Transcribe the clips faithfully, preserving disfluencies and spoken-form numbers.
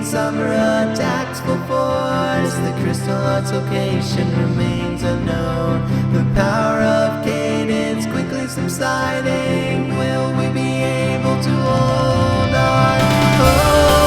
summer attacks full force. The crystal heart's location remains unknown. The power of cadence quickly subsiding. Will we be able to hold on? Oh.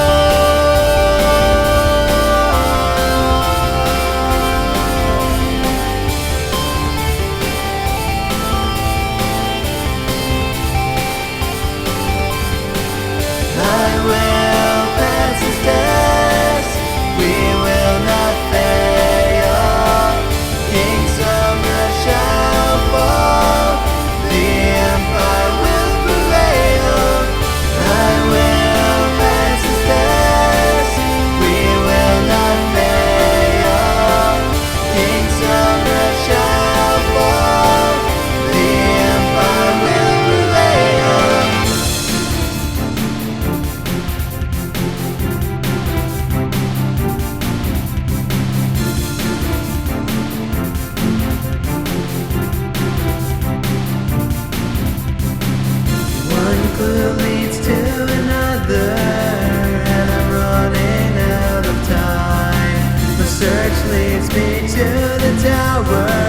I will pass this test. We will not fail. King Summer shall fall. The empire will prevail. I will pass this test. We will not fail. King Summer shall fall. The empire will prevail. One clue leads to another, and I'm running out of time. The search leads me to the tower.